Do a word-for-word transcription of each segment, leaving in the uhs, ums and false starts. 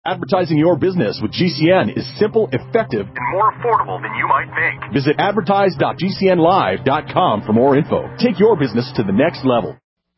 Advertising your business with G C N is simple, effective, and more affordable than you might think. Visit advertise dot g c n live dot com for more info. Take your business to the next level.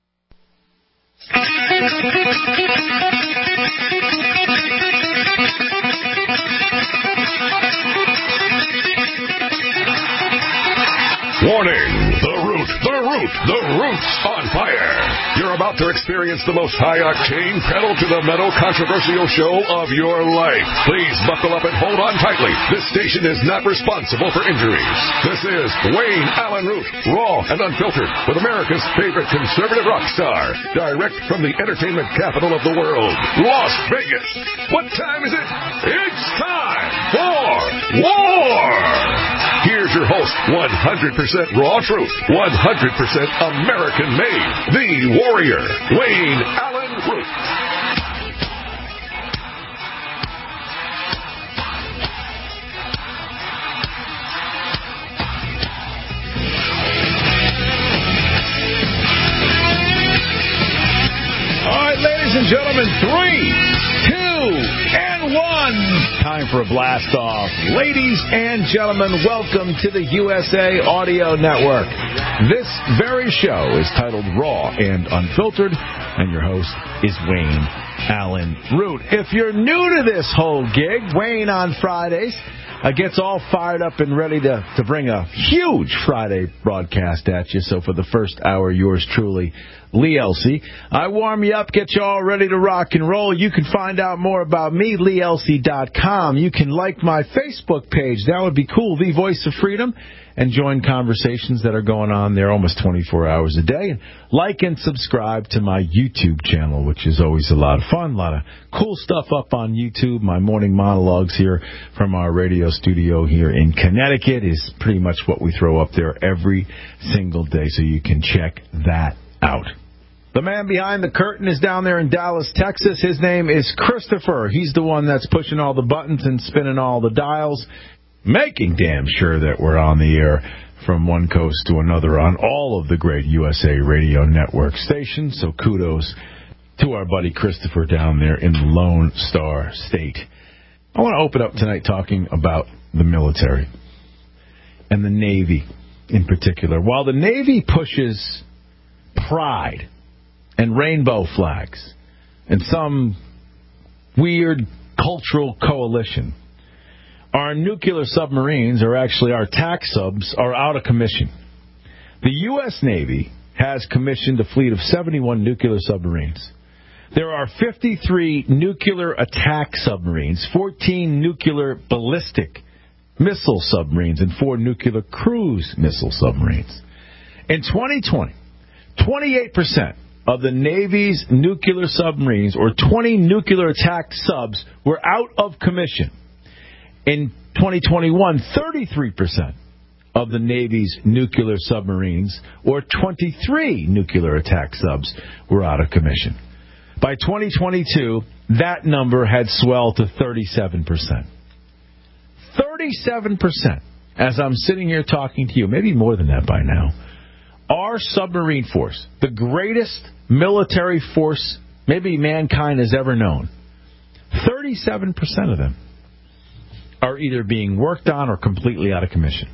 Warning! The Root, the Root, the Root's on fire. You're about to experience the most high-octane, pedal-to-the-metal controversial show of your life. Please buckle up and hold on tightly. This station is not responsible for injuries. This is Wayne Allen Root, raw and unfiltered, with America's favorite conservative rock star, direct from the entertainment capital of the world, Las Vegas. What time is it? It's time for war! Here's your host, one hundred percent raw truth, one hundred percent American-made, the warrior, Wayne Allen Root. All right, ladies and gentlemen, three, two, and one. Time for a blast off. Ladies and gentlemen, welcome to the U S A Audio Network. This very show is titled Raw and Unfiltered, and your host is Wayne Allen Root. If you're new to this whole gig, Wayne on Fridays uh, gets all fired up and ready to, to bring a huge Friday broadcast at you. So for the first hour, yours truly, Lee Elsey. I warm you up, get you all ready to rock and roll. You can find out more about me, lee elsey dot com. You can like my Facebook page. That would be cool, The Voice of Freedom, and join conversations that are going on there almost twenty-four hours a day. And like and subscribe to my YouTube channel, which is always a lot of fun. A lot of cool stuff up on YouTube. My morning monologues here from our radio studio here in Connecticut is pretty much what we throw up there every single day, so you can check that out. The man behind the curtain is down there in Dallas, Texas. His name is Christopher. He's the one that's pushing all the buttons and spinning all the dials, making damn sure that we're on the air from one coast to another on all of the great U S A Radio Network stations. So kudos to our buddy Christopher down there in the Lone Star State. I want to open up tonight talking about the military and the Navy in particular. While the Navy pushes pride and rainbow flags and some weird cultural coalition, our nuclear submarines, or actually our attack subs, are out of commission. The U S Navy has commissioned a fleet of seventy-one nuclear submarines. There are fifty-three nuclear attack submarines, fourteen nuclear ballistic missile submarines, and four nuclear cruise missile submarines. In twenty twenty, twenty-eight percent of the Navy's nuclear submarines, or twenty nuclear attack subs, were out of commission. In twenty twenty-one, thirty-three percent of the Navy's nuclear submarines, or twenty-three nuclear attack subs, were out of commission. By twenty twenty-two, that number had swelled to thirty-seven percent. thirty-seven percent, as I'm sitting here talking to you, maybe more than that by now. Our submarine force, the greatest military force maybe mankind has ever known, thirty-seven percent of them are either being worked on or completely out of commission.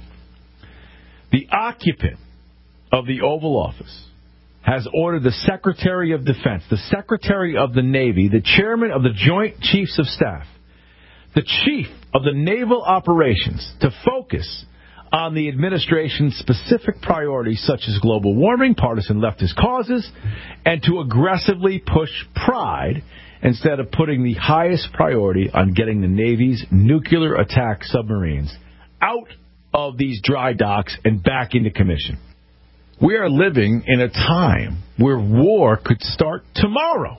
The occupant of the Oval Office has ordered the Secretary of Defense, the Secretary of the Navy, the Chairman of the Joint Chiefs of Staff, the Chief of the Naval Operations to focus on the administration's specific priorities such as global warming, partisan leftist causes, and to aggressively push pride instead of putting the highest priority on getting the Navy's nuclear attack submarines out of these dry docks and back into commission. We are living in a time where war could start tomorrow.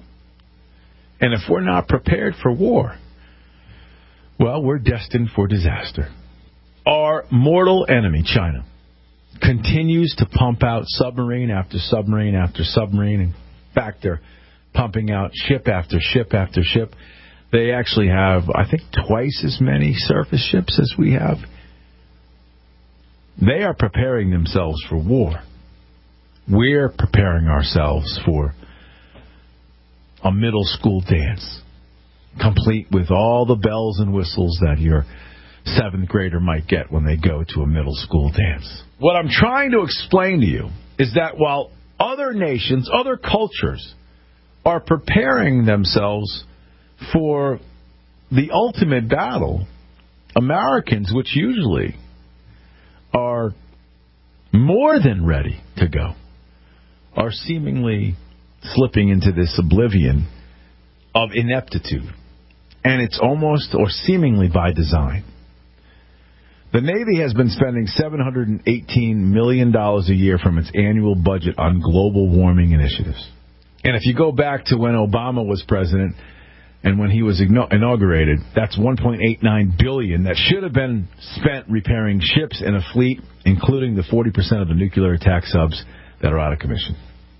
And if we're not prepared for war, well, we're destined for disaster. Our mortal enemy, China, continues to pump out submarine after submarine after submarine. In fact, they're pumping out ship after ship after ship. They actually have, I think, twice as many surface ships as we have. They are preparing themselves for war. We're preparing ourselves for a middle school dance. complete with all the bells and whistles that your seventh grader might get when they go to a middle school dance. What I'm trying to explain to you is that while other nations, other cultures are preparing themselves for the ultimate battle, Americans, which usually are more than ready to go, are seemingly slipping into this oblivion of ineptitude. And it's almost or seemingly by design. The Navy has been spending seven hundred eighteen million dollars a year from its annual budget on global warming initiatives. And if you go back to when Obama was president and when he was inaugurated, that's one point eight nine billion dollars that should have been spent repairing ships in a fleet, including the forty percent of the nuclear attack subs that are out of commission.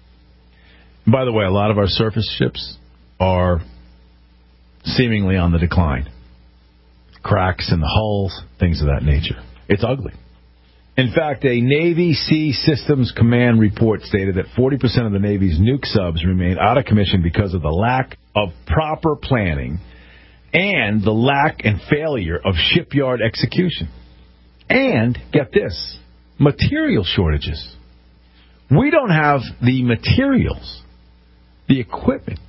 By the way, a lot of our surface ships are seemingly on the decline. Cracks in the hulls, things of that nature. It's ugly. In fact, a Navy Sea Systems Command report stated that forty percent of the Navy's nuke subs remain out of commission because of the lack of proper planning and the lack and failure of shipyard execution. And, get this, material shortages. We don't have the materials, the equipment,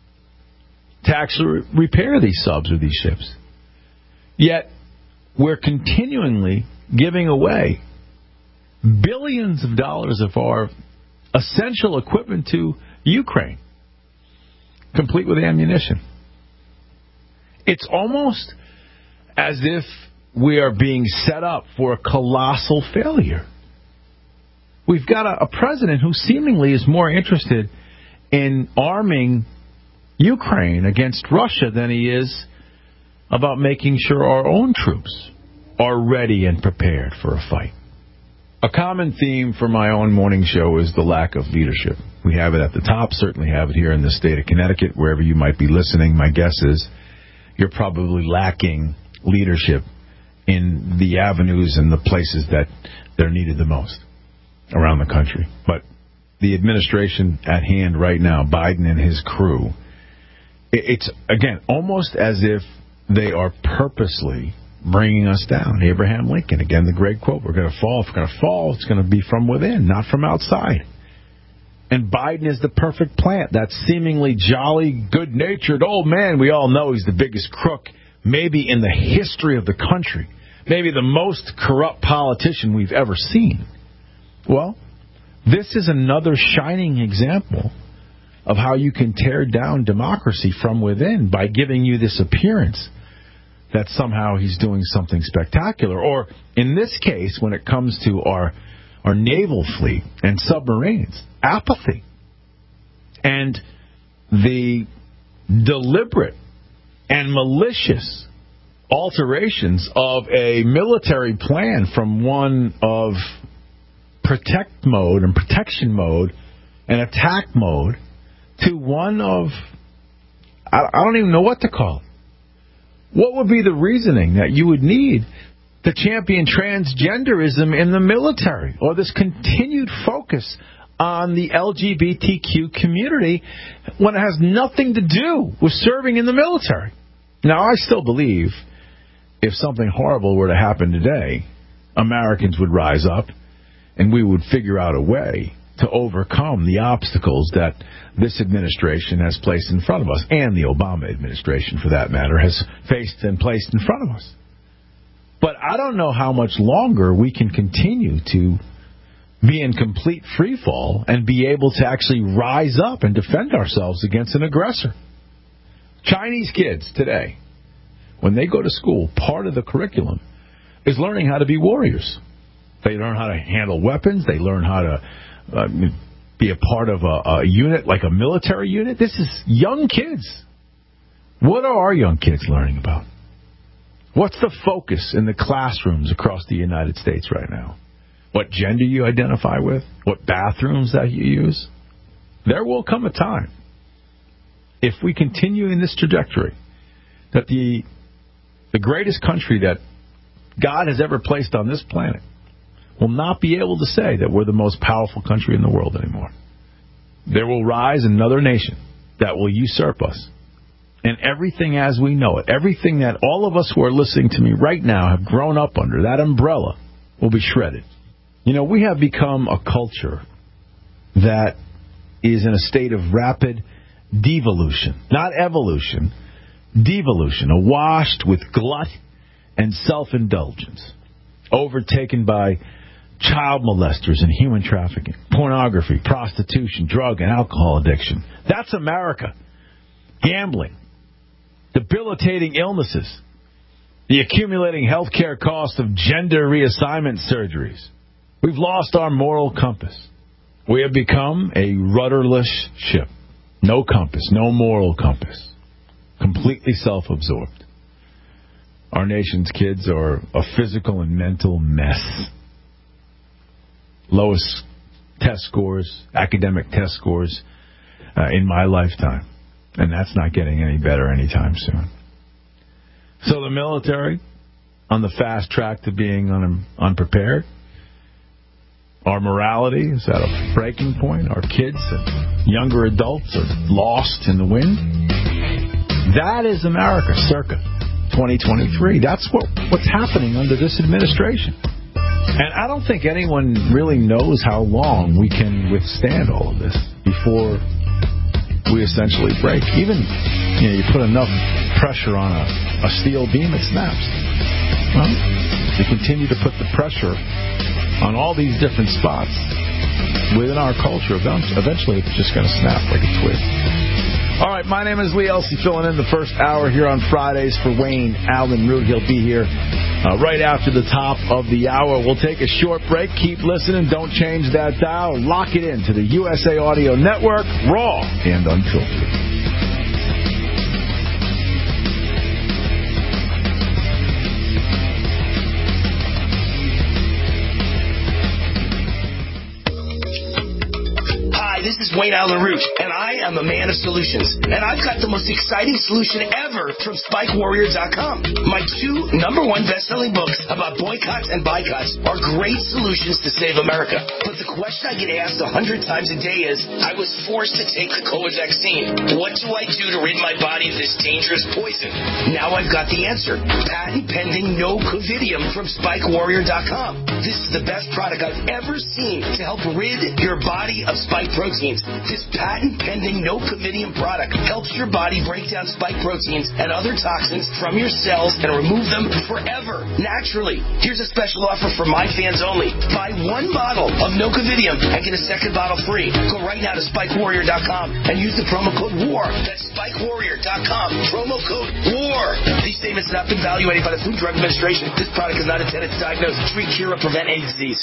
to actually repair these subs or these ships. Yet, we're continually giving away billions of dollars of our essential equipment to Ukraine, complete with ammunition. It's almost as if we are being set up for a colossal failure. We've got a, a president who seemingly is more interested in arming Ukraine against Russia than he is about making sure our own troops are ready and prepared for a fight. A common theme for my own morning show is the lack of leadership. We have it at the top, certainly have it here in the state of Connecticut, wherever you might be listening. My guess is you're probably lacking leadership in the avenues and the places that they're needed the most around the country. But the administration at hand right now, Biden and his crew, it's, again, almost as if they are purposely bringing us down. Abraham Lincoln, again, the great quote, we're going to fall. If we're going to fall, it's going to be from within, not from outside. And Biden is the perfect plant. That seemingly jolly, good-natured old man. We all know he's the biggest crook maybe in the history of the country. Maybe the most corrupt politician we've ever seen. Well, this is another shining example of how you can tear down democracy from within by giving you this appearance that somehow he's doing something spectacular. Or, in this case, when it comes to our our naval fleet and submarines, apathy. And the deliberate and malicious alterations of a military plan from one of protect mode and protection mode and attack mode to one of, I don't even know what to call it. What would be the reasoning that you would need to champion transgenderism in the military, or this continued focus on the L G B T Q community when it has nothing to do with serving in the military? Now, I still believe if something horrible were to happen today, Americans would rise up and we would figure out a way to overcome the obstacles that this administration has placed in front of us, and the Obama administration, for that matter, has faced and placed in front of us. But I don't know how much longer we can continue to be in complete freefall and be able to actually rise up and defend ourselves against an aggressor. Chinese kids today, when they go to school, part of the curriculum is learning how to be warriors. They learn how to handle weapons. They learn how to uh, be a part of a, a unit, like a military unit. This is young kids. What are our young kids learning about? What's the focus in the classrooms across the United States right now? What gender you identify with? What bathrooms that you use? There will come a time, if we continue in this trajectory, that the the greatest country that God has ever placed on this planet will not be able to say that we're the most powerful country in the world anymore. There will rise another nation that will usurp us and everything as we know it, everything that all of us who are listening to me right now have grown up under, that umbrella will be shredded. You know, we have become a culture that is in a state of rapid devolution, not evolution, devolution, awashed with glut and self-indulgence, overtaken by child molesters and human trafficking, pornography, prostitution, drug and alcohol addiction. That's America. Gambling, debilitating illnesses, the accumulating health care cost of gender reassignment surgeries. We've lost our moral compass. We have become a rudderless ship. No compass, no moral compass. Completely self-absorbed. Our nation's kids are a physical and mental mess. Lowest test scores, academic test scores uh, in my lifetime. And that's not getting any better anytime soon. So the military, on the fast track to being un- unprepared. Our morality is at a breaking point. Our kids and younger adults are lost in the wind. That is America, circa twenty twenty-three. That's what what's happening under this administration. And I don't think anyone really knows how long we can withstand all of this before we essentially break. Even, you know, you put enough pressure on a, a steel beam, it snaps. Well, you continue to put the pressure on all these different spots within our culture. Eventually, it's just going to snap like a twig. All right, my name is Lee Elsey, filling in the first hour here on Fridays for Wayne Allen Root. He'll be here uh, right after the top of the hour. We'll take a short break. Keep listening. Don't change that dial. Lock it in to the U S A Audio Network, raw and unfiltered. This is Wayne Allen Root, and I am a man of solutions. And I've got the most exciting solution ever from Spike Warrior dot com. My two number one best-selling books about boycotts and boycotts are great solutions to save America. But the question I get asked a hundred times a day is, I was forced to take the COVID vaccine. What do I do to rid my body of this dangerous poison? Now I've got the answer. Patent pending No Covidium from Spike Warrior dot com. This is the best product I've ever seen to help rid your body of spike proteins. This patent-pending No Covidium product helps your body break down spike proteins and other toxins from your cells and remove them forever, naturally. Here's a special offer for my fans only. Buy one bottle of No Covidium and get a second bottle free. Go right now to Spike Warrior dot com and use the promo code WAR. That's Spike Warrior dot com. Promo code WAR. These statements have not been evaluated by the Food and Drug Administration. This product is not intended to diagnose, treat, cure, or prevent any disease.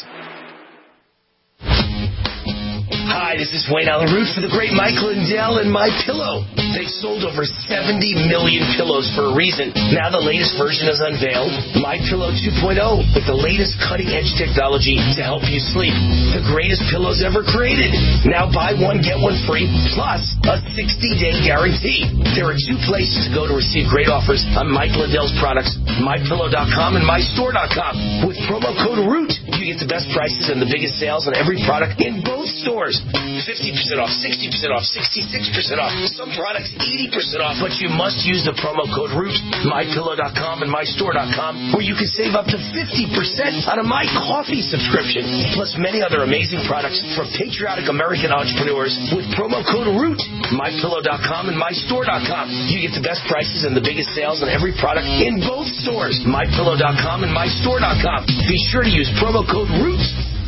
Hi, this is Wayne Allen Root for the great Mike Lindell and My Pillow. They've sold over seventy million pillows for a reason. Now the latest version is unveiled, My Pillow two point oh, with the latest cutting-edge technology to help you sleep. The greatest pillows ever created. Now buy one, get one free, plus a sixty-day guarantee. There are two places to go to receive great offers on Mike Lindell's products, My Pillow dot com and My Store dot com. With promo code ROOT, you get the best prices and the biggest sales on every product in both stores. fifty percent off, sixty percent off, sixty-six percent off. Some products eighty percent off, but you must use the promo code ROOT, My Pillow dot com and My Store dot com, where you can save up to fifty percent on a My Coffee subscription, plus many other amazing products from patriotic American entrepreneurs with promo code ROOT, My Pillow dot com and My Store dot com. You get the best prices and the biggest sales on every product in both stores, My Pillow dot com and My Store dot com. Be sure to use promo code ROOT.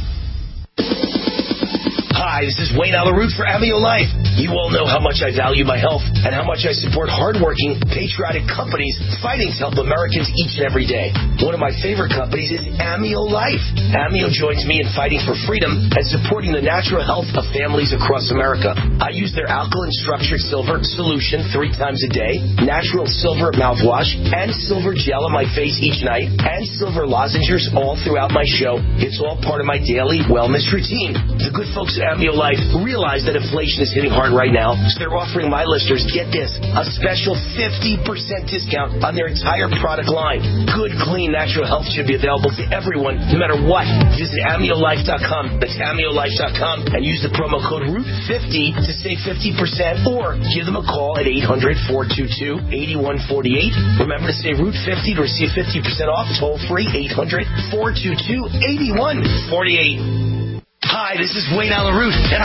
Hi, this is Wayne Allen Root for Amio Life. You all know how much I value my health and how much I support hardworking, patriotic companies fighting to help Americans each and every day. One of my favorite companies is Amio Life. Amio joins me in fighting for freedom and supporting the natural health of families across America. I use their alkaline structured silver solution three times a day, natural silver mouthwash, and silver gel on my face each night, and silver lozenges all throughout my show. It's all part of my daily wellness routine. The good folks at Amio Amio Life realize that inflation is hitting hard right now, so they're offering my listeners, get this, a special fifty percent discount on their entire product line. Good, clean, natural health should be available to everyone, no matter what. Visit amio life dot com. That's amio life dot com and use the promo code root fifty to save fifty percent, or give them a call at eight hundred, four two two, eight one four eight. Remember to say root fifty to receive fifty percent off. Toll free, eight hundred, four two two, eight one four eight. Hi, this is Wayne Allen Root. And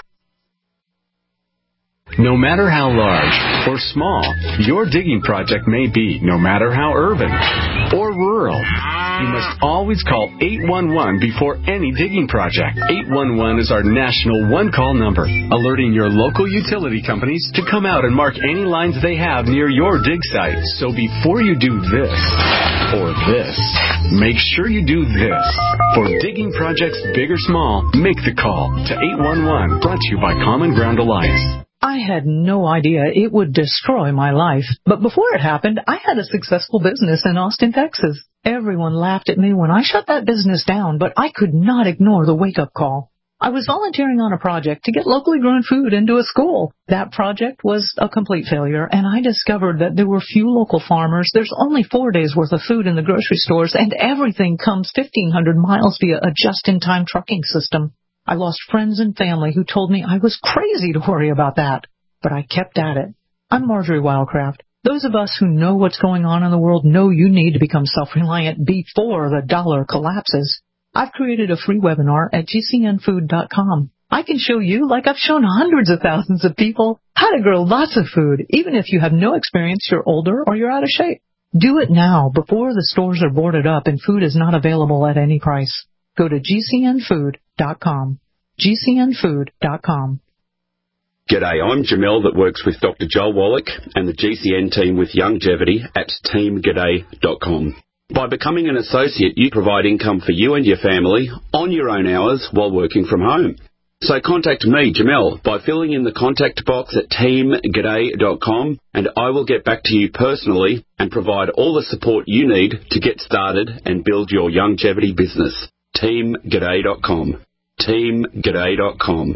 no matter how large or small your digging project may be, no matter how urban or rural, you must always call eight one one before any digging project. eight one one is our national one-call number, alerting your local utility companies to come out and mark any lines they have near your dig site. So before you do this or this, make sure you do this. For digging projects big or small, make the call to eight one one, brought to you by Common Ground Alliance. I had no idea it would destroy my life. But before it happened, I had a successful business in Austin, Texas. Everyone laughed at me when I shut that business down, but I could not ignore the wake-up call. I was volunteering on a project to get locally grown food into a school. That project was a complete failure, and I discovered that there were few local farmers. There's only four days' worth of food in the grocery stores, and everything comes fifteen hundred miles via a just-in-time trucking system. I lost friends and family who told me I was crazy to worry about that, but I kept at it. I'm Marjorie Wildcraft. Those of us who know what's going on in the world know you need to become self-reliant before the dollar collapses. I've created a free webinar at G C N food dot com. I can show you, like I've shown hundreds of thousands of people, how to grow lots of food, even if you have no experience, you're older, or you're out of shape. Do it now before the stores are boarded up and food is not available at any price. Go to G C N food dot com. G C N food dot com. G'day, I'm Jamel that works with Doctor Joel Wallach and the G C N team with Longevity at team g'day dot com. By becoming an associate, you provide income for you and your family on your own hours while working from home. So contact me, Jamel, by filling in the contact box at team g'day dot com, and I will get back to you personally and provide all the support you need to get started and build your longevity business. team g'day dot com. team g'day dot com.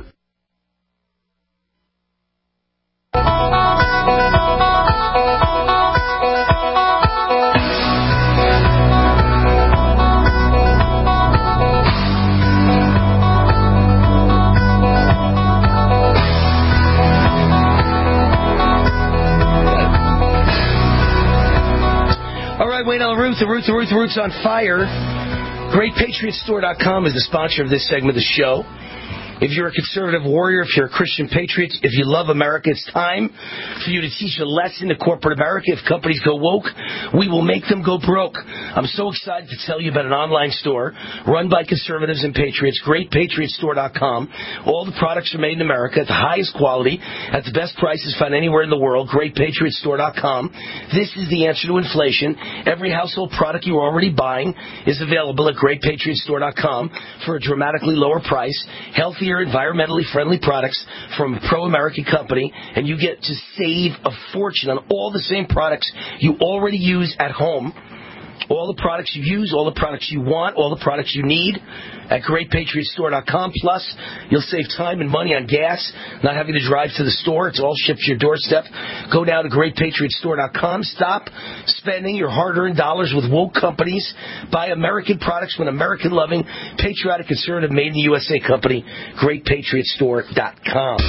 all right, Wayne Allen Root, the Root, the Root, the Root's on fire. Great Patriot Store dot com is the sponsor of this segment of the show. If you're a conservative warrior, if you're a Christian patriot, if you love America, it's time for you to teach a lesson to corporate America. If companies go woke, we will make them go broke. I'm so excited to tell you about an online store run by conservatives and patriots, Great Patriot Store dot com. All the products are made in America at the highest quality, at the best prices found anywhere in the world, Great Patriot Store dot com. This is the answer to inflation. Every household product you're already buying is available at Great Patriot Store dot com for a dramatically lower price, healthy, environmentally friendly products from a pro-American company, and you get to save a fortune on all the same products you already use at home. All the products you use, all the products you want, all the products you need at Great Patriot Store dot com. Plus, you'll save time and money on gas, not having to drive to the store. It's all shipped to your doorstep. Go down to Great Patriot Store dot com. Stop spending your hard-earned dollars with woke companies. Buy American products from an American-loving, patriotic, conservative, made in the U S A company, Great Patriot Store dot com.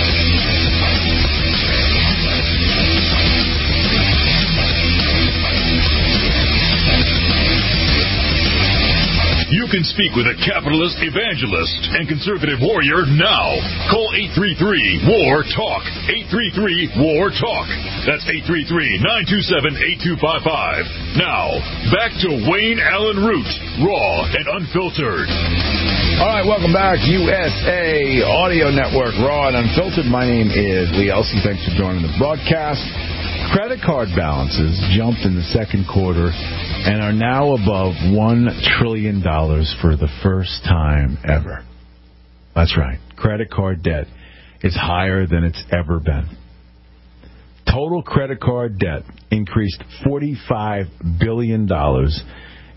You can speak with a capitalist evangelist and conservative warrior now. Call eight three three, W A R, TALK. eight three three, W A R, TALK. That's eight three three, nine two seven, eight two five five. Now, back to Wayne Allen Root, raw and unfiltered. All right, welcome back. U S A Audio Network, raw and unfiltered. My name is Lee Elsey. Thanks for joining the broadcast. Credit card balances jumped in the second quarter and are now above one trillion dollars for the first time ever. That's right. Credit card debt is higher than it's ever been. Total credit card debt increased forty-five billion dollars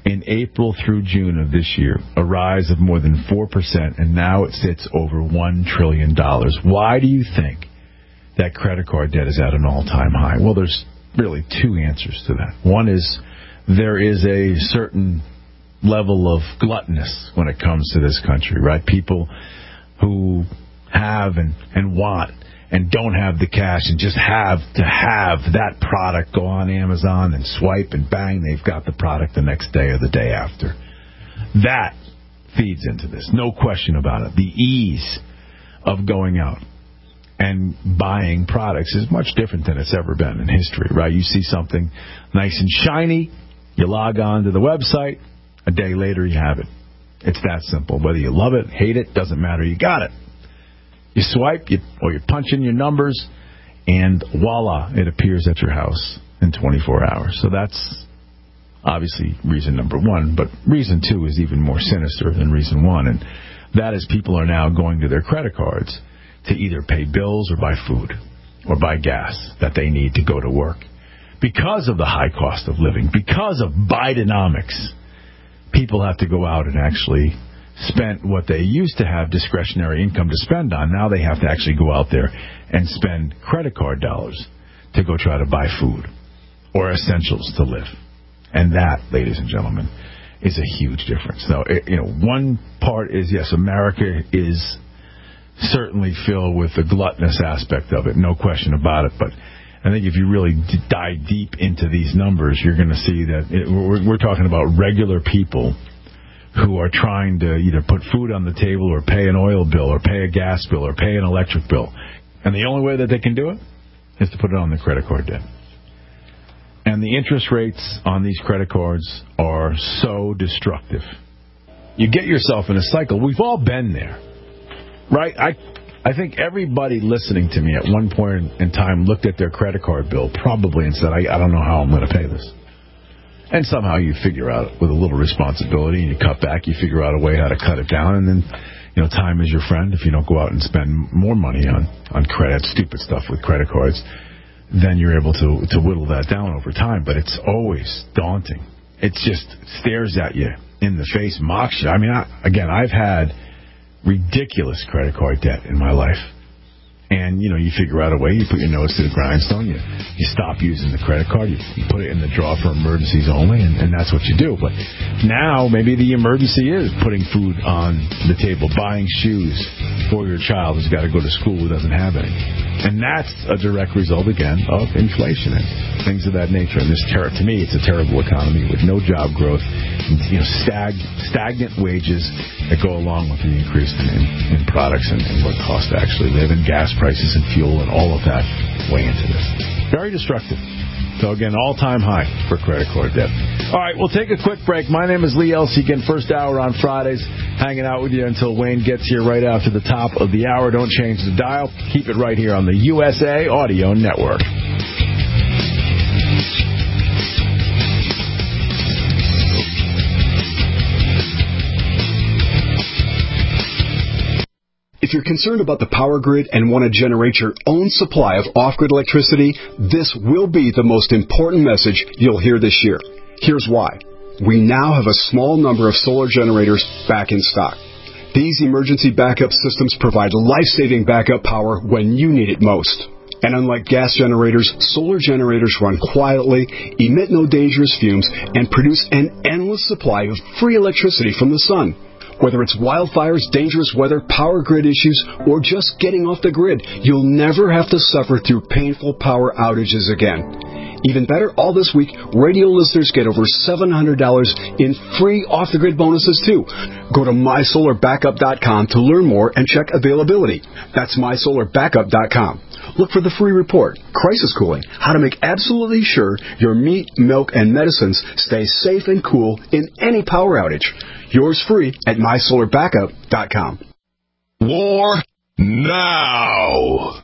in April through June of this year, a rise of more than four percent, and now it sits over one trillion dollars. Why do you think that credit card debt is at an all-time high? Well, there's really two answers to that. One is there is a certain level of gluttonous when it comes to this country, right? People who have and, and want and don't have the cash and just have to have that product, go on Amazon and swipe and bang, they've got the product the next day or the day after. That feeds into this, no question about it. The ease of going out and buying products is much different than it's ever been in history, right? You see something nice and shiny, you log on to the website, a day later you have it. It's that simple. Whether you love it, hate it, doesn't matter, you got it. You swipe, you, or you punch in your numbers, and voila, it appears at your house in twenty-four hours. So that's obviously reason number one, but reason two is even more sinister than reason one, and that is people are now going to their credit cards to either pay bills or buy food or buy gas that they need to go to work. Because of the high cost of living, because of Bidenomics, people have to go out and actually spend what they used to have discretionary income to spend on. Now they have to actually go out there and spend credit card dollars to go try to buy food or essentials to live. And that, ladies and gentlemen, is a huge difference. So, it, you know, one part is, yes, America is certainly filled with the gluttonous aspect of it, no question about it. But I think if you really d- dive deep into these numbers, you're going to see that it, we're, we're talking about regular people who are trying to either put food on the table or pay an oil bill or pay a gas bill or pay an electric bill. And the only way that they can do it is to put it on the credit card debt. And the interest rates on these credit cards are so destructive. You get yourself in a cycle. We've all been there, right? I I think everybody listening to me at one point in time looked at their credit card bill probably and said, I, I don't know how I'm going to pay this. And somehow you figure out with a little responsibility and you cut back, you figure out a way how to cut it down. And then, you know, time is your friend. If you don't go out and spend more money on, on credit, stupid stuff with credit cards, then you're able to, to whittle that down over time. But it's always daunting. It just stares at you in the face, mocks you. I mean, I, again, I've had ridiculous credit card debt in my life. And, you know, you figure out a way, you put your nose to the grindstone, you, you stop using the credit card, you, you put it in the drawer for emergencies only, and, and that's what you do. But now maybe the emergency is putting food on the table, buying shoes for your child who's got to go to school who doesn't have any. And that's a direct result, again, of inflation and things of that nature. And this ter- to me, it's a terrible economy with no job growth, and, you know, stag- stagnant wages that go along with the increase in, in, in products and, and what it costs to actually live, and gas prices and fuel and all of that way into this. Very destructive. So, again, all-time high for credit card debt. All right, we'll take a quick break. My name is Lee Elsegan, first hour on Fridays, hanging out with you until Wayne gets here right after the top of the hour. Don't change the dial. Keep it right here on the U S A Audio Network. If you're concerned about the power grid and want to generate your own supply of off-grid electricity, this will be the most important message you'll hear this year. Here's why. We now have a small number of solar generators back in stock. These emergency backup systems provide life-saving backup power when you need it most. And unlike gas generators, solar generators run quietly, emit no dangerous fumes, and produce an endless supply of free electricity from the sun. Whether it's wildfires, dangerous weather, power grid issues, or just getting off the grid, you'll never have to suffer through painful power outages again. Even better, all this week, radio listeners get over seven hundred dollars in free off-the-grid bonuses, too. Go to my solar backup dot com to learn more and check availability. That's my solar backup dot com. Look for the free report, Crisis Cooling, how to make absolutely sure your meat, milk, and medicines stay safe and cool in any power outage. Yours free at my solar backup dot com. War now.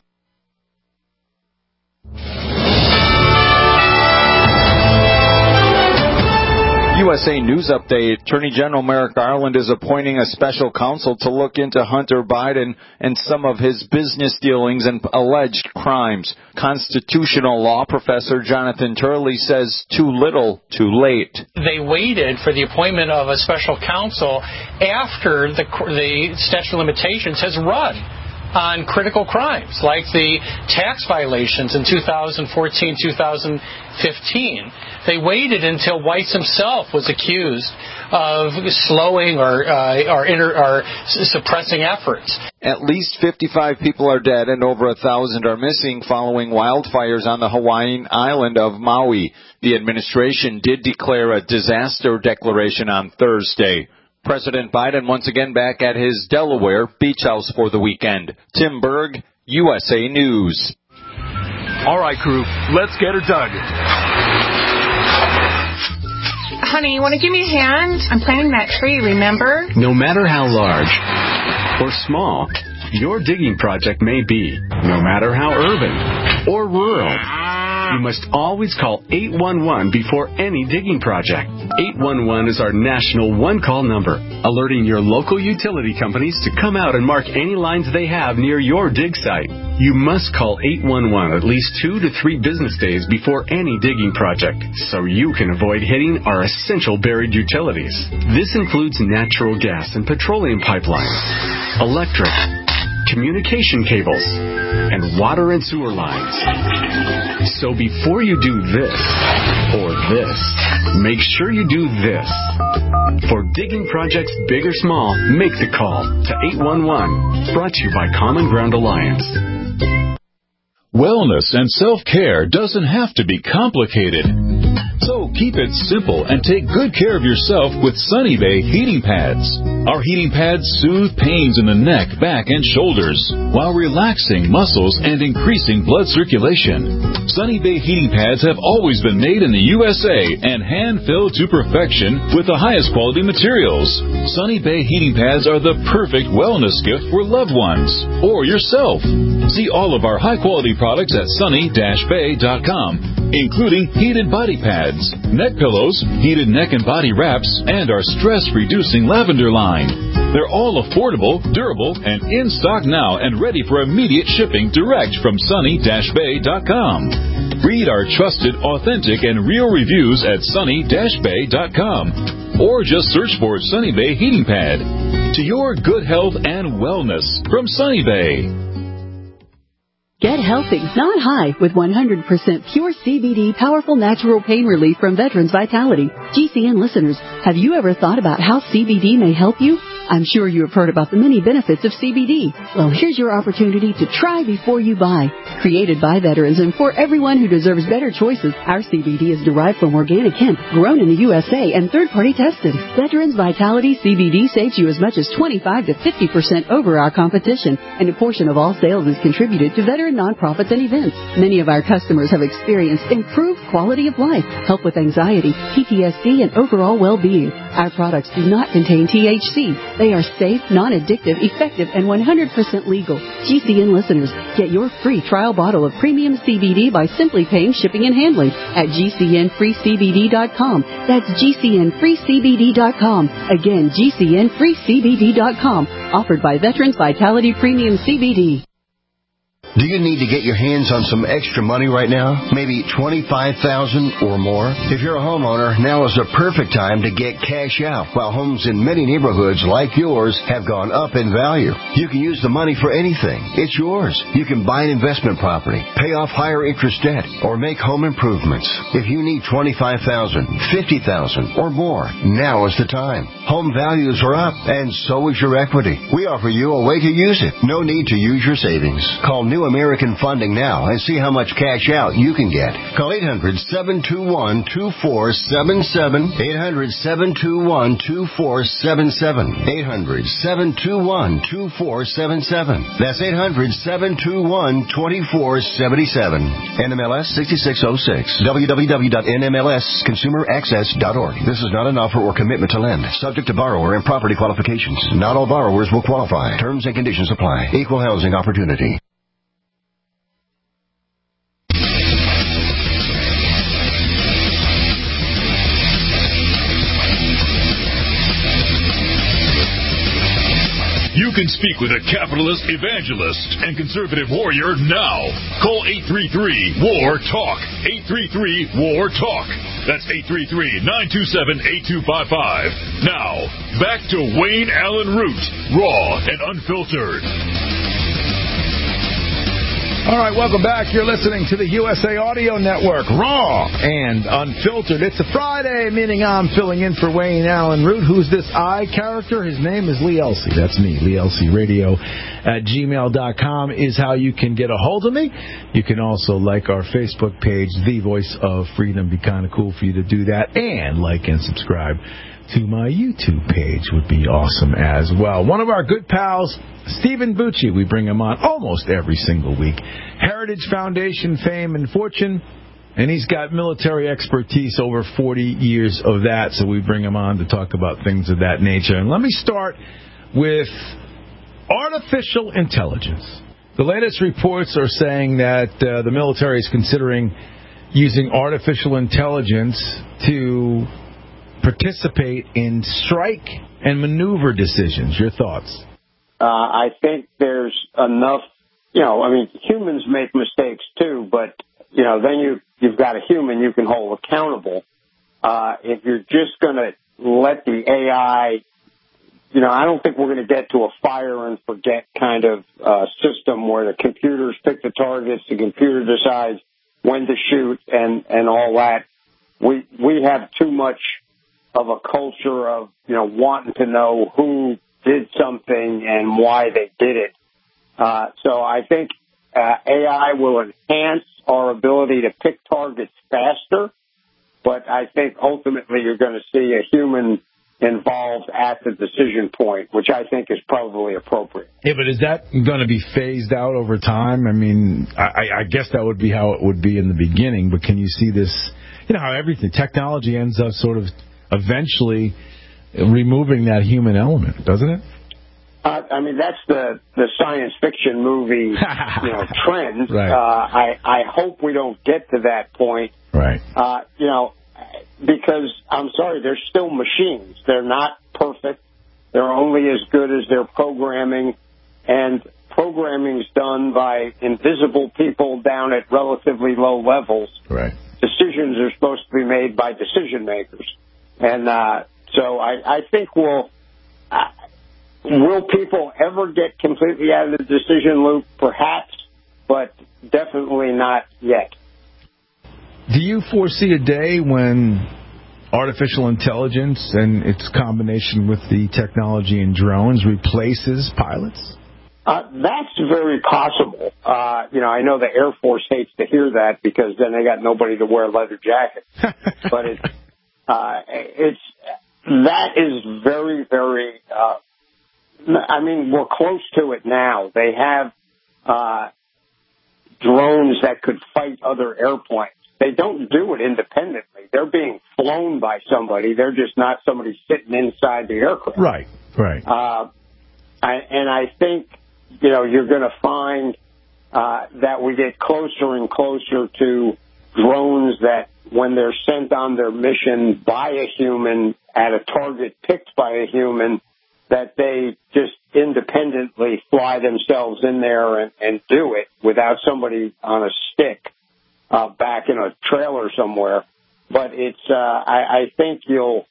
U U S A News Update. Attorney General Merrick Garland is appointing a special counsel to look into Hunter Biden and some of his business dealings and alleged crimes. Constitutional law professor Jonathan Turley says too little, too late. They waited for the appointment of a special counsel after the, the statute of limitations has run on critical crimes like the tax violations in two thousand fourteen, two thousand fifteen. They waited until Weiss himself was accused of slowing or, uh, or, inter- or suppressing efforts. At least fifty-five people are dead and over a thousand are missing following wildfires on the Hawaiian island of Maui. The administration did declare a disaster declaration on Thursday. President Biden once again back at his Delaware beach house for the weekend. Tim Berg, U S A News. All right, crew, let's get her dug. Honey, you want to give me a hand? I'm planting that tree, remember? No matter how large or small your digging project may be, no matter how urban or rural, you must always call eight one one before any digging project. eight one one is our national one-call number, alerting your local utility companies to come out and mark any lines they have near your dig site. You must call eight one one at least two to three business days before any digging project, so you can avoid hitting our essential buried utilities. This includes natural gas and petroleum pipelines, electric, communication cables, and water and sewer lines. So before you do this or this, make sure you do this. For digging projects big or small, make the call to eight one one. Brought to you by Common Ground Alliance. Wellness and self-care doesn't have to be complicated. So keep it simple and take good care of yourself with Sunny Bay heating pads. Our heating pads soothe pains in the neck, back, and shoulders while relaxing muscles and increasing blood circulation. Sunny Bay heating pads have always been made in the U S A and hand-filled to perfection with the highest quality materials. Sunny Bay heating pads are the perfect wellness gift for loved ones or yourself. See all of our high-quality products at sunny dash bay dot com, including heated body pads, neck pillows, heated neck and body wraps, and our stress-reducing lavender line. They're all affordable, durable, and in stock now and ready for immediate shipping direct from sunny dash bay dot com. Read our trusted, authentic, and real reviews at sunny dash bay dot com. Or just search for Sunny Bay Heating Pad. To your good health and wellness from Sunny Bay. Get healthy, not high, with one hundred percent pure C B D powerful natural pain relief from Veterans Vitality. G C N listeners, have you ever thought about how C B D may help you? I'm sure you have heard about the many benefits of C B D. Well, here's your opportunity to try before you buy. Created by veterans and for everyone who deserves better choices, our C B D is derived from organic hemp, grown in the U S A and third-party tested. Veterans Vitality C B D saves you as much as twenty-five to fifty percent over our competition, and a portion of all sales is contributed to veteran nonprofits and events. Many of our customers have experienced improved quality of life, help with anxiety, P T S D, and overall well-being. Our products do not contain T H C. They are safe, non-addictive, effective, and one hundred percent legal. G C N listeners, get your free trial bottle of premium C B D by simply paying shipping and handling at G C N free C B D dot com. That's G C N free C B D dot com. Again, G C N free C B D dot com. Offered by Veterans Vitality Premium C B D. Do you need to get your hands on some extra money right now? Maybe twenty-five thousand dollars or more? If you're a homeowner, now is the perfect time to get cash out, while homes in many neighborhoods like yours have gone up in value. You can use the money for anything. It's yours. You can buy an investment property, pay off higher interest debt, or make home improvements. If you need twenty-five thousand dollars, fifty thousand dollars, or more, now is the time. Home values are up, and so is your equity. We offer you a way to use it. No need to use your savings. Call New American Funding now and see how much cash out you can get. Call eight hundred, seven two one, two four seven seven, eight hundred, seven two one, two four seven seven, eight hundred, seven two one, two four seven seven. That's eight hundred, seven two one, two four seven seven. N M L S sixty-six oh six. w w w dot n m l s consumer access dot org. This is not an offer or commitment to lend. Subject to borrower and property qualifications. Not all borrowers will qualify. Terms and conditions apply. Equal housing opportunity. You can speak with a capitalist evangelist and conservative warrior now. Call eight three three, W A R, TALK. eight three three, W A R, TALK. That's eight three three, nine two seven, eight two five five. Now, back to Wayne Allen Root, raw and unfiltered. All right, welcome back. You're listening to the U S A Audio Network, raw and unfiltered. It's a Friday, meaning I'm filling in for Wayne Allen Root. Who's this I character? His name is Lee Elsey. That's me. Lee Elsey Radio at gmail dot com is how you can get a hold of me. You can also like our Facebook page, The Voice of Freedom. Be kind of cool for you to do that. And like and subscribe to my YouTube page would be awesome as well. One of our good pals, Stephen Bucci, we bring him on almost every single week. Heritage Foundation fame and fortune, and he's got military expertise, over forty years of that, so we bring him on to talk about things of that nature. And let me start with artificial intelligence. The latest reports are saying that uh, the military is considering using artificial intelligence to participate in strike and maneuver decisions. Your thoughts? Uh, I think there's enough, you know, I mean, humans make mistakes too, but, you know, then you, you've got a human you can hold accountable. Uh, if you're just going to let the A I, you know, I don't think we're going to get to a fire and forget kind of uh, system where the computers pick the targets, the computer decides when to shoot and, and all that. We, we have too much of a culture of, you know, wanting to know who did something and why they did it. Uh, so I think uh, A I will enhance our ability to pick targets faster, but I think ultimately you're going to see a human involved at the decision point, which I think is probably appropriate. Yeah, but is that going to be phased out over time? I mean, I, I guess that would be how it would be in the beginning, but can you see this, you know, how everything, technology ends up sort of eventually removing that human element, doesn't it? Uh, I mean, that's the, the science fiction movie, you know, trend. Right. Uh, I, I hope we don't get to that point. Right. Uh, you know, because I'm sorry, they're still machines. They're not perfect. They're only as good as their programming, and programming is done by invisible people down at relatively low levels. Right. Decisions are supposed to be made by decision makers. And uh, so I, I think we'll, uh, will people ever get completely out of the decision loop? Perhaps, but definitely not yet. Do you foresee a day when artificial intelligence and its combination with the technology in drones replaces pilots? Uh, that's very possible. Uh, you know, I know the Air Force hates to hear that because then they got nobody to wear leather jackets. But it's, uh, it's, that is very, very, uh, I mean, we're close to it now. They have, uh, drones that could fight other airplanes. They don't do it independently. They're being flown by somebody. They're just not somebody sitting inside the aircraft. Right, right. Uh, I, and I think, you know, you're going to find uh, that we get closer and closer to drones that when they're sent on their mission by a human at a target picked by a human, that they just independently fly themselves in there and, and do it without somebody on a stick uh, back in a trailer somewhere. But it's, uh, I, I think you'll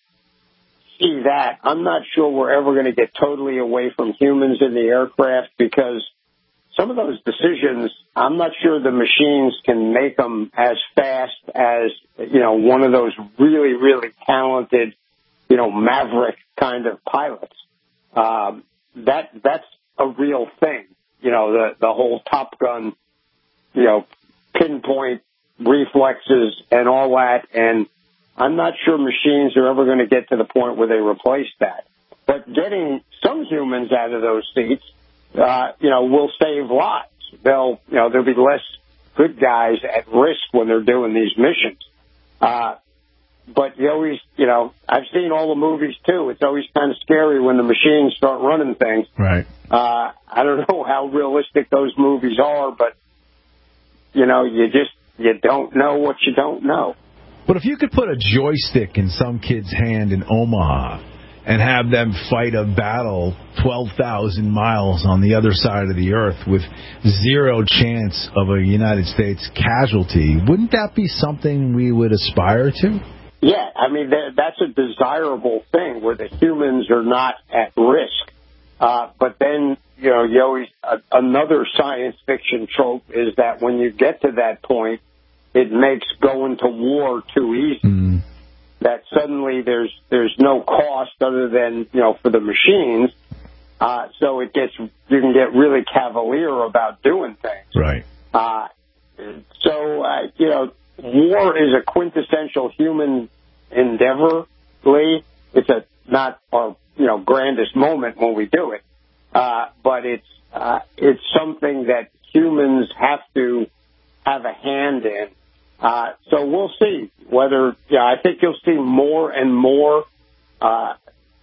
see that. I'm not sure we're ever going to get totally away from humans in the aircraft because some of those decisions, I'm not sure the machines can make them as fast as, you know, one of those really, really talented, you know, maverick kind of pilots. Um, that, that's a real thing. You know, the, the whole Top Gun, you know, pinpoint reflexes and all that. And I'm not sure machines are ever going to get to the point where they replace that. But getting some humans out of those seats, uh, you know, will save lives. They'll, you know, there'll be less good guys at risk when they're doing these missions. Uh, but you always, you know, I've seen all the movies too. It's always kind of scary when the machines start running things. Right. Uh, I don't know how realistic those movies are, but, you know, you just, you don't know what you don't know. But if you could put a joystick in some kid's hand in Omaha and have them fight a battle twelve thousand miles on the other side of the earth with zero chance of a United States casualty. Wouldn't that be something we would aspire to? Yeah, I mean, that's a desirable thing where the humans are not at risk. Uh, but then, you know, you always, uh, another science fiction trope is that when you get to that point, it makes going to war too easy. Mm. That suddenly there's there's no cost other than, you know, for the machines. Uh, so it gets, you can get really cavalier about doing things. Right. Uh, so, uh, you know, war is a quintessential human endeavor, Lee. It's a, not our, you know, grandest moment when we do it. Uh, but it's, uh, it's something that humans have to have a hand in. Uh, so we'll see whether, yeah, I think you'll see more and more, uh,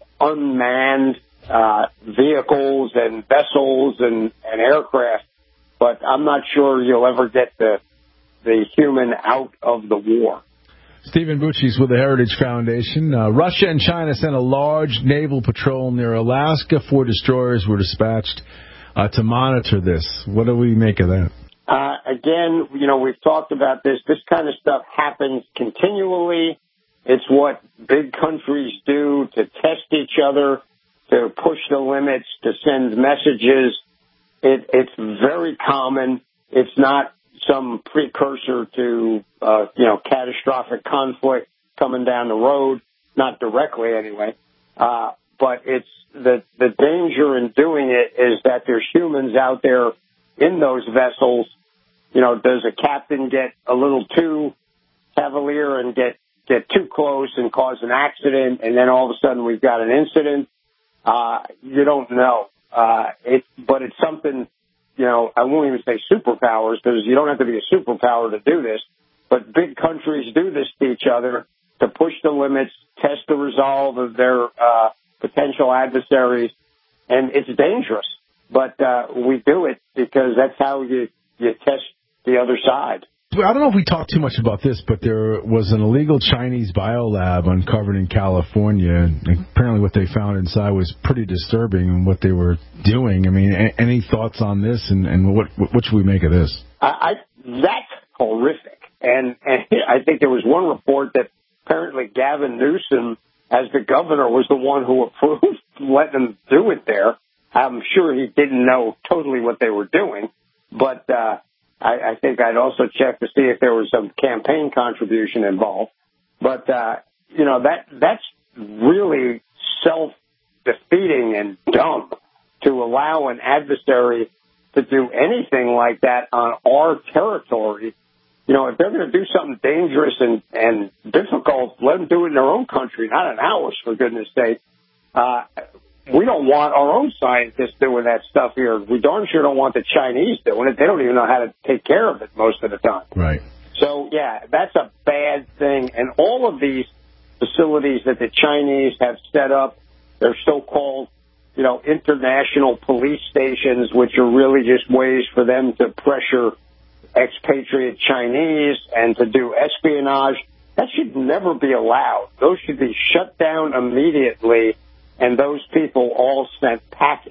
unmanned, uh, vehicles and vessels and, and aircraft, but I'm not sure you'll ever get the, the human out of the war. Stephen Bucci's with the Heritage Foundation. Uh, Russia and China sent a large naval patrol near Alaska. Four destroyers were dispatched uh, to monitor this. What do we make of that? Uh, again, you know, we've talked about this. This kind of stuff happens continually. It's what big countries do to test each other, to push the limits, to send messages. It, it's very common. It's not some precursor to, uh, you know, catastrophic conflict coming down the road, not directly anyway. Uh, but it's the, the danger in doing it is that there's humans out there in those vessels. You know, does a captain get a little too cavalier and get, get too close and cause an accident, and then all of a sudden we've got an incident? Uh, you don't know. Uh, it, but it's something, you know, I won't even say superpowers because you don't have to be a superpower to do this, but big countries do this to each other to push the limits, test the resolve of their uh, potential adversaries, and it's dangerous. But uh, we do it because that's how you, you test the other side. I don't know if we talked too much about this, but there was an illegal Chinese biolab uncovered in California. And apparently what they found inside was pretty disturbing in what they were doing. I mean, a- any thoughts on this, and, and what, what should we make of this? I, I, that's horrific. And, and I think there was one report that apparently Gavin Newsom, as the governor, was the one who approved letting them do it there. I'm sure he didn't know totally what they were doing, but uh, I, I think I'd also check to see if there was some campaign contribution involved. But, uh, you know, that that's really self-defeating and dumb to allow an adversary to do anything like that on our territory. You know, if they're going to do something dangerous and, and difficult, let them do it in their own country, not in ours, for goodness sake. Uh, we don't want our own scientists doing that stuff here. We darn sure don't want the Chinese doing it. They don't even know how to take care of it most of the time. Right. So, yeah, that's a bad thing. And all of these facilities that the Chinese have set up, they're so-called, you know, international police stations, which are really just ways for them to pressure expatriate Chinese and to do espionage. That should never be allowed. Those should be shut down immediately, and those people all sent packing.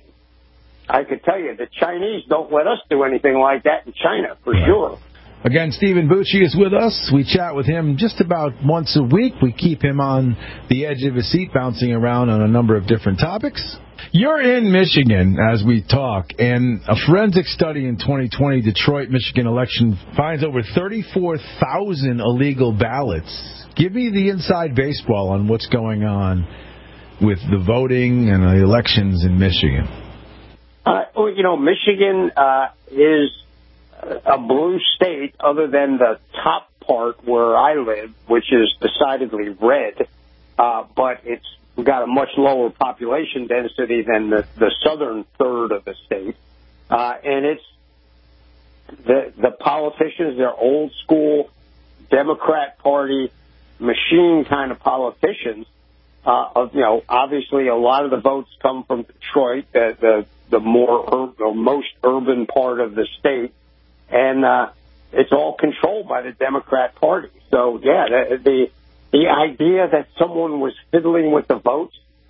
I could tell you, the Chinese don't let us do anything like that in China, for right. sure. Again, Stephen Bucci is with us. We chat with him just about once a week. We keep him on the edge of his seat, bouncing around on a number of different topics. You're in Michigan as we talk, and a forensic study in twenty twenty Detroit, Michigan election finds over thirty-four thousand illegal ballots. Give me the inside baseball on what's going on with the voting and the elections in Michigan. Uh, well, you know, Michigan uh, is a blue state other than the top part where I live, which is decidedly red, uh, but it's got a much lower population density than the, the southern third of the state. Uh, and it's the, the politicians, they're old school Democrat Party machine kind of politicians. Uh, of, you know, obviously a lot of the votes come from Detroit, the, the, the more, ur- the most urban part of the state. And, uh, it's all controlled by the Democrat Party. So, yeah, the, the, the idea that someone was fiddling with the votes,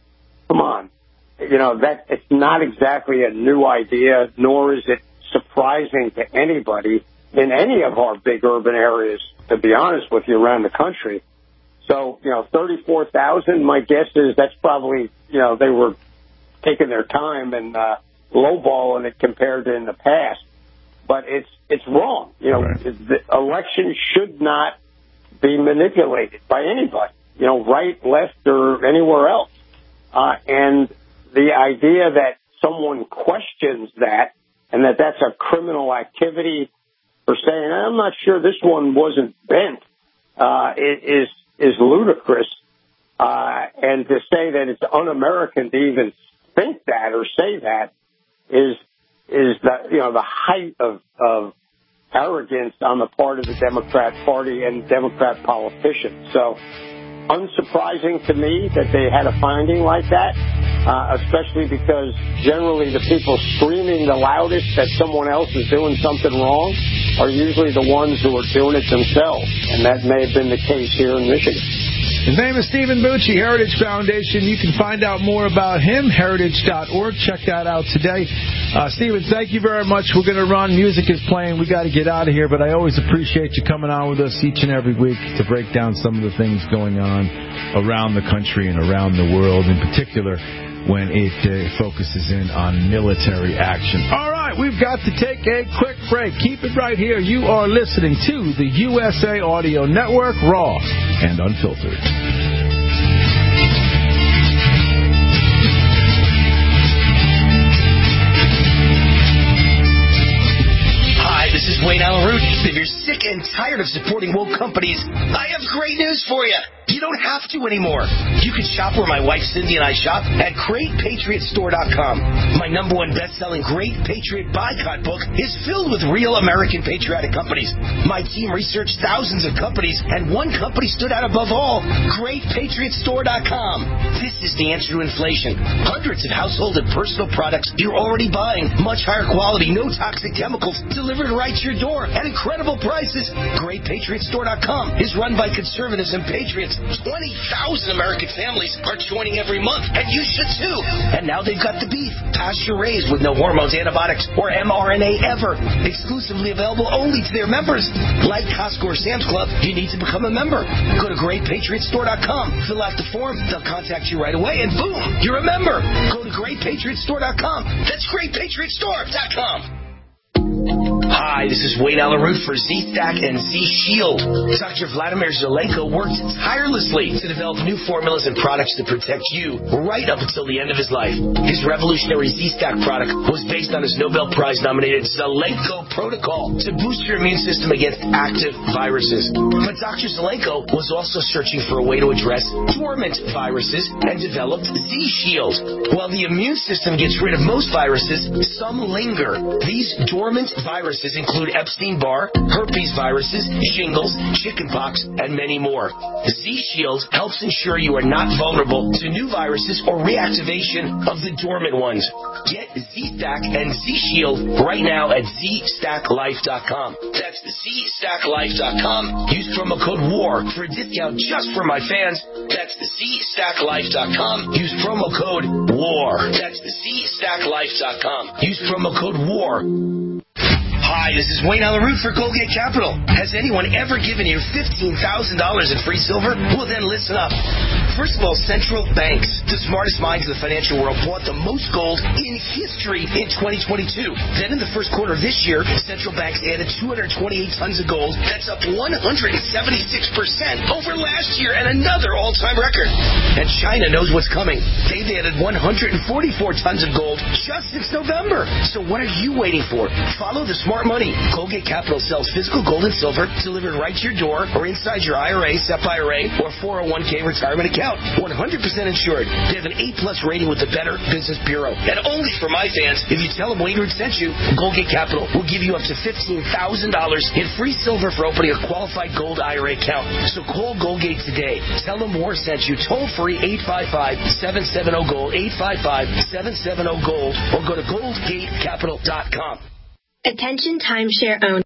come on. You know, that it's not exactly a new idea, nor is it surprising to anybody in any of our big urban areas, to be honest with you, around the country. So, you know, thirty-four thousand, my guess is that's probably, you know, they were taking their time and uh, lowballing it compared to in the past. But it's it's wrong. You know, right. The election should not be manipulated by anybody, you know, right, left, or anywhere else. Uh, and the idea that someone questions that and that that's a criminal activity for saying, I'm not sure this one wasn't bent, uh, is is ludicrous. Uh, and to say that it's un-American to even think that or say that is is the you know the height of, of arrogance on the part of the Democrat Party and Democrat politicians. So unsurprising to me that they had a finding like that, uh, especially because generally the people screaming the loudest that someone else is doing something wrong are usually the ones who are doing it themselves, and that may have been the case here in Michigan. His name is Stephen Bucci, Heritage Foundation. You can find out more about him, heritage dot org. Check that out today. Uh, Stephen, thank you very much. We're going to run. Music is playing. We got to get out of here, but I always appreciate you coming on with us each and every week to break down some of the things going on around the country and around the world, in particular when it uh, focuses in on military action. All right, we've got to take a quick break. Keep it right here. You are listening to the U S A Audio Network, raw and unfiltered. Hi, this is Wayne Allen Root. If you're sick and tired of supporting woke companies, I have great news for you. You don't have to anymore. You can shop where my wife Cindy and I shop at great patriot store dot com. My number one best-selling Great Patriot Boycott book is filled with real American patriotic companies. My team researched thousands of companies, and one company stood out above all, great patriot store dot com. This is the answer to inflation. Hundreds of household and personal products you're already buying. Much higher quality, no toxic chemicals, delivered right to your door at incredible prices. great patriot store dot com is run by conservatives and patriots. twenty thousand American families are joining every month, and you should too. And now they've got the beef, pasture-raised with no hormones, antibiotics, or M R N A ever. Exclusively available only to their members. Like Costco or Sam's Club, you need to become a member. Go to great patriot store dot com, fill out the form, they'll contact you right away, and boom, you're a member. Go to great patriot store dot com. That's great patriot store dot com. Hi, this is Wayne Allen Root for Z-Stack and Z-Shield. Doctor Vladimir Zelenko worked tirelessly to develop new formulas and products to protect you right up until the end of his life. His revolutionary Z-Stack product was based on his Nobel Prize-nominated Zelenko Protocol to boost your immune system against active viruses. But Doctor Zelenko was also searching for a way to address dormant viruses and developed Z-Shield. While the immune system gets rid of most viruses, some linger. These dormant viruses include Epstein-Barr, herpes viruses, shingles, chickenpox, and many more. Z-Shield helps ensure you are not vulnerable to new viruses or reactivation of the dormant ones. Get Z-Stack and Z-Shield right now at z stack life dot com. That's z stack life dot com. Use promo code WAR for a discount just for my fans. That's z stack life dot com. Use promo code WAR. That's z stack life dot com. Use promo code WAR. Hi, this is Wayne Allen Root for Colgate Capital. Has anyone ever given you fifteen thousand dollars in free silver? Well, then listen up. First of all, central banks, the smartest minds of the financial world, bought the most gold in history in twenty twenty-two. Then in the first quarter of this year, central banks added two hundred twenty-eight tons of gold. That's up one hundred seventy-six percent over last year and another all-time record. And China knows what's coming. They've added one hundred forty-four tons of gold just since November. So what are you waiting for? Follow the smart money. Colgate Capital sells physical gold and silver delivered right to your door or inside your I R A, S E P I R A, or four oh one k retirement account. one hundred percent insured. They have an A plus rating with the Better Business Bureau. And only for my fans, if you tell them Wayne Root sent you, Colgate Capital will give you up to fifteen thousand dollars in free silver for opening a qualified gold I R A account. So call Colgate today. Tell them War sent you. Toll free eight five five, seven seven zero, GOLD, eight five five, seven seven zero, GOLD, or go to gold gate capital dot com. Attention timeshare owners.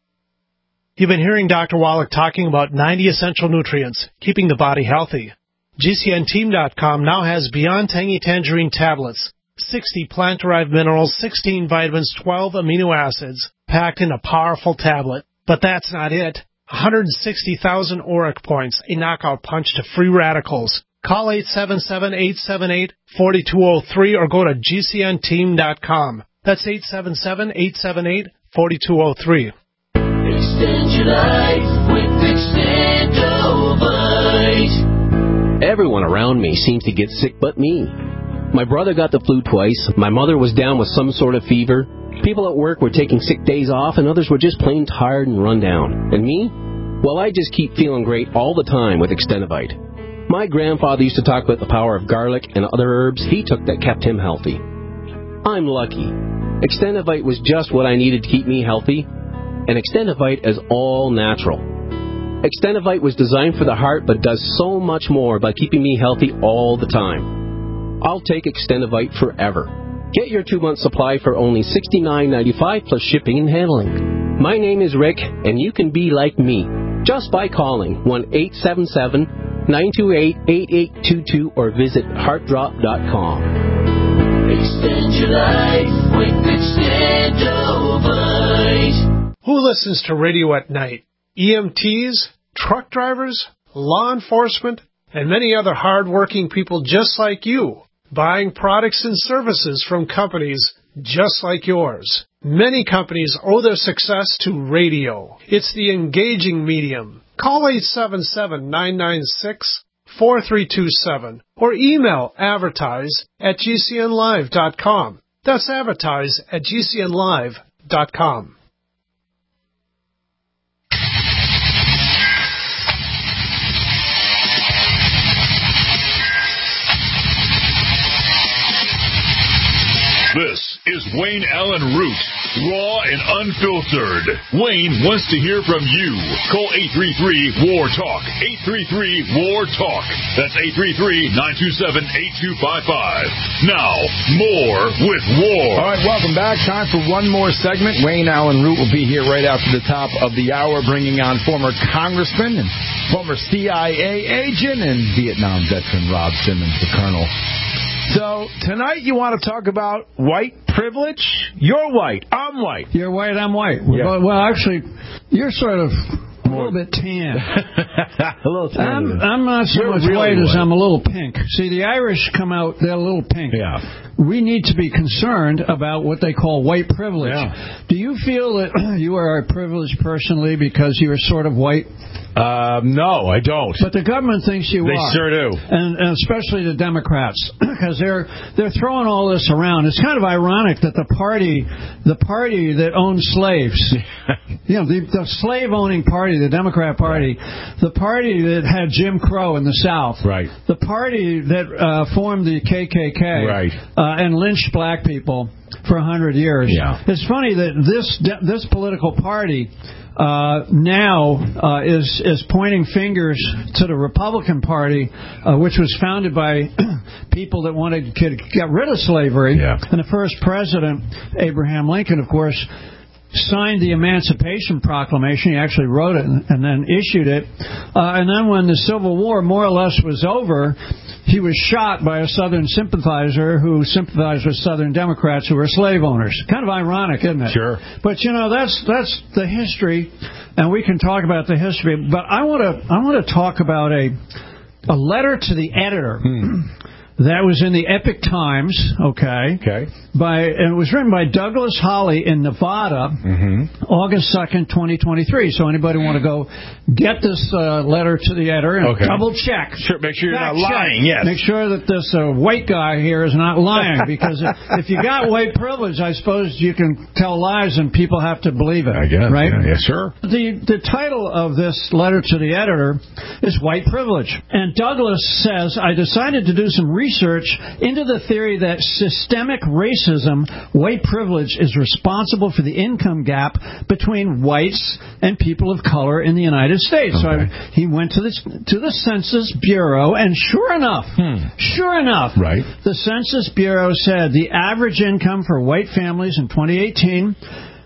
You've been hearing Doctor Wallach talking about ninety essential nutrients, keeping the body healthy. G C N team dot com now has Beyond Tangy Tangerine tablets. sixty plant-derived minerals, sixteen vitamins, twelve amino acids, packed in a powerful tablet. But that's not it. one hundred sixty thousand auric points, a knockout punch to free radicals. Call eight seven seven, eight seven eight, four two zero three or go to G C N team dot com. That's eight seven seven, eight seven eight, four two zero three. Extend your life with Extendovite. Everyone around me seems to get sick but me. My brother got the flu twice. My mother was down with some sort of fever. People at work were taking sick days off, and others were just plain tired and run down. And me? Well, I just keep feeling great all the time with Extendovite. My grandfather used to talk about the power of garlic and other herbs he took that kept him healthy. I'm lucky. Extendovite was just what I needed to keep me healthy, and Extendovite is all natural. Extendovite was designed for the heart but does so much more by keeping me healthy all the time. I'll take Extendovite forever. Get your two-month supply for only sixty-nine ninety-five plus shipping and handling. My name is Rick, and you can be like me just by calling one eight seven seven, nine two eight, eight eight two two or visit heart drop dot com. Extend your life with Extendovite. Who listens to radio at night? E M Ts, truck drivers, law enforcement, and many other hard-working people just like you, buying products and services from companies just like yours. Many companies owe their success to radio. It's the engaging medium. Call eight seven seven, nine nine six, four three two seven or email advertise at G C N live dot com. That's advertise at G C N live dot com. This is Wayne Allen Root, raw and unfiltered. Wayne wants to hear from you. Call eight three three, W A R, TALK. eight three three, W A R, TALK. That's eight three three, nine two seven, eight two five five. Now, more with W A R. All right, welcome back. Time for one more segment. Wayne Allen Root will be here right after the top of the hour, bringing on former congressman and former C I A agent and Vietnam veteran Rob Simmons, the colonel. So, tonight you want to talk about white privilege? You're white. I'm white. You're white. I'm white. Yeah. Well, actually, you're sort of a little bit tan. a little tan. I'm, I'm not so You're much really white, white as I'm a little pink. See, the Irish come out, they're a little pink. Yeah. We need to be concerned about what they call white privilege. Yeah. Do you feel that you are a privileged personally because you're sort of white? Uh, no, I don't. But the government thinks you they are. They sure do. And, and especially the Democrats, because they're they're throwing all this around. It's kind of ironic that the party, the party that owns slaves, you know, the, the slave-owning party, the Democrat Party, the party that had Jim Crow in the South, right? The party that uh, formed the K K K, right, uh, and lynched black people for a hundred years. Yeah. It's funny that this this political party. Uh, now uh, is is pointing fingers to the Republican Party, uh, which was founded by people that wanted to get rid of slavery. Yeah. And the first president, Abraham Lincoln, of course, signed the Emancipation Proclamation. He actually wrote it and, and then issued it. Uh, and then when the Civil War more or less was over, he was shot by a Southern sympathizer who sympathized with Southern Democrats who were slave owners. Kind of ironic, isn't it? Sure. But, you know, that's that's the history, and we can talk about the history. But I want to I want to talk about a a letter to the editor. Hmm. That was in the Epic Times, okay? Okay. By, and it was written by Douglas Holly in Nevada, mm-hmm. August second, twenty twenty-three. So anybody want to go get this uh, letter to the editor and okay. double check. Sure, make sure you're Fact not lying, check. yes. Make sure that this uh, white guy here is not lying, because if you got white privilege, I suppose you can tell lies and people have to believe it. I guess, right? Yeah, yeah, sure. The, the title of this letter to the editor is White Privilege. And Douglas says, I decided to do some research research into the theory that systemic racism, white privilege, is responsible for the income gap between whites and people of color in the United States. Okay. So I, he went to the, to the Census Bureau, and sure enough, hmm. sure enough, right. the Census Bureau said the average income for white families in twenty eighteen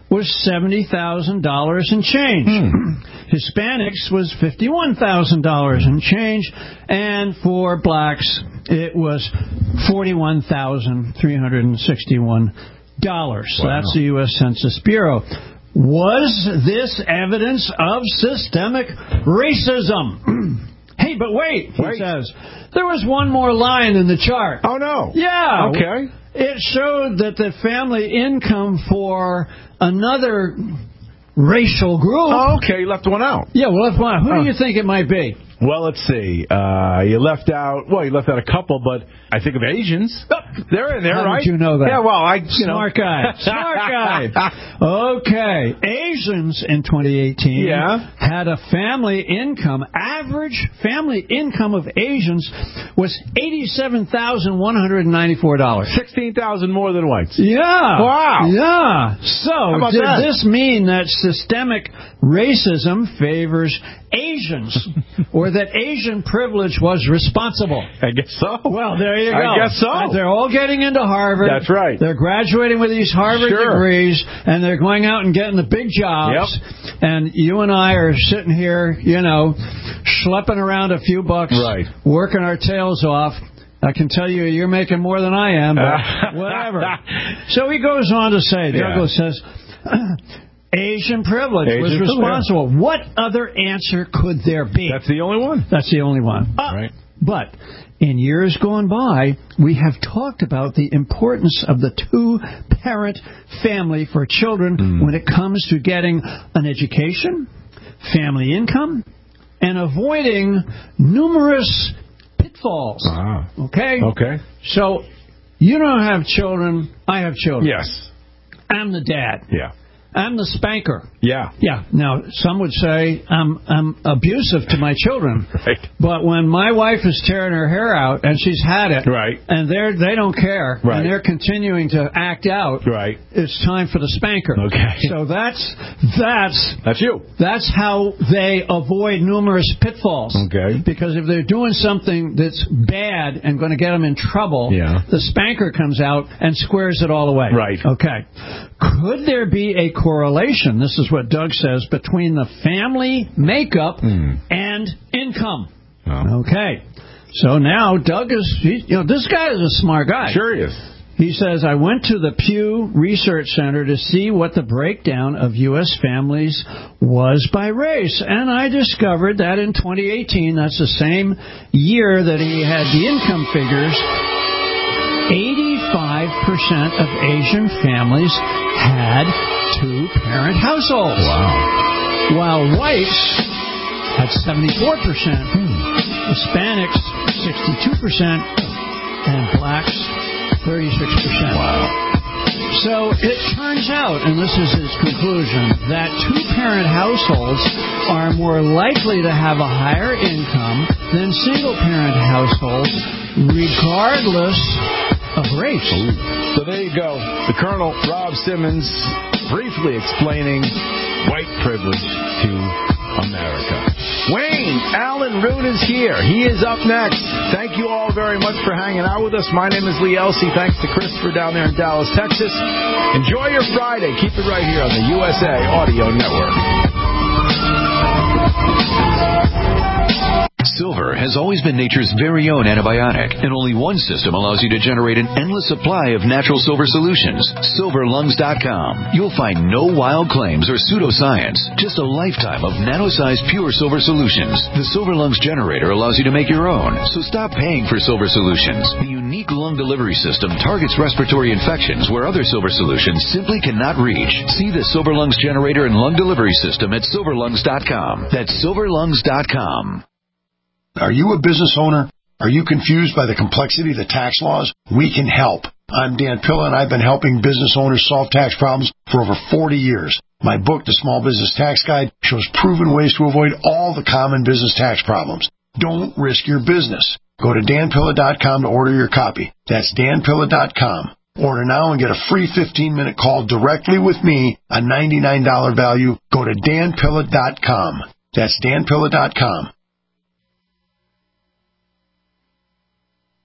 was seventy thousand dollars and change. Hmm. Hispanics was fifty-one thousand dollars and change. And for blacks, it was forty-one thousand three hundred sixty-one dollars. So Wow. that's the U S Census Bureau. Was this evidence of systemic racism? Hey, but wait, he Wait. says. There was one more line in the chart. Oh, no. Yeah. Okay. It showed that the family income for another racial group. Oh, okay, you left one out. Yeah, well, left one out. Who Oh. do you think it might be? Well, let's see. Uh, you left out, well, you left out a couple, but I think of Asians. They're in there, How right? did you know that? Yeah, well, I, you Smart know. guy. Smart guy. Okay. Asians in twenty eighteen Yeah. had a family income, average family income of Asians was eighty-seven thousand one hundred ninety-four dollars. sixteen thousand more than whites. Yeah. Wow. Yeah. So, How about did that? this mean that systemic racism favors Asians, or that Asian privilege was responsible? I guess so. Well, there you go. I guess so. And they're all getting into Harvard. That's right. They're graduating with these Harvard Sure. degrees, and they're going out and getting the big jobs. Yep. And you and I are sitting here, you know, schlepping around a few bucks, Right. working our tails off. I can tell you, you're making more than I am, but whatever. So he goes on to say, Yeah. Douglas says, Asian privilege Asian was privilege. responsible. What other answer could there be? That's the only one. That's the only one. Uh, Right. But in years gone by, we have talked about the importance of the two-parent family for children Mm. when it comes to getting an education, family income, and avoiding numerous pitfalls. Ah. Okay? Okay. So, you don't have children. I have children. Yes. I'm the dad. Yeah. I'm the spanker. Yeah. Yeah. Now, some would say I'm I'm abusive to my children. Right. But when my wife is tearing her hair out and she's had it, Right. and they're they don't care, Right. and they're continuing to act out, Right. it's time for the spanker. Okay. So that's that's That's you. that's how they avoid numerous pitfalls. Okay. Because if they're doing something that's bad and going to get them in trouble, Yeah. the spanker comes out and squares it all away. Right. Okay. Could there be a correlation, this is what Doug says, between the family makeup Hmm. and income? Oh. Okay. So now Doug is, he, you know, this guy is a smart guy. Sure he is. He says, I went to the Pew Research Center to see what the breakdown of U S families was by race. And I discovered that in twenty eighteen, that's the same year that he had the income figures, eighty-five percent of Asian families had two-parent households. Wow. While whites had seventy-four percent, Hispanics sixty-two percent, and blacks thirty-six percent. Wow. So it turns out, and this is his conclusion, that two-parent households are more likely to have a higher income than single-parent households, regardless of race. So there you go. The Colonel, Rob Simmons, briefly explaining white privilege to America. Wayne Allen Root is here. He is up next. Thank you all very much for hanging out with us. My name is Lee Elsey. Thanks to Christopher down there in Dallas, Texas. Enjoy your Friday. Keep it right here on the U S A Audio Network. Silver has always been nature's very own antibiotic, and only one system allows you to generate an endless supply of natural silver solutions. silver lungs dot com. You'll find no wild claims or pseudoscience, just a lifetime of nano-sized pure silver solutions. The Silver Lungs generator allows you to make your own, so stop paying for silver solutions. The unique lung delivery system targets respiratory infections where other silver solutions simply cannot reach. See the Silver Lungs generator and lung delivery system at silver lungs dot com. That's silver lungs dot com. Are you a business owner? Are you confused by the complexity of the tax laws? We can help. I'm Dan Pilla, and I've been helping business owners solve tax problems for over forty years. My book, The Small Business Tax Guide, shows proven ways to avoid all the common business tax problems. Don't risk your business. Go to dan pilla dot com to order your copy. That's dan pilla dot com. Order now and get a free fifteen-minute call directly with me, a ninety-nine dollars value. Go to dan pilla dot com. That's dan pilla dot com.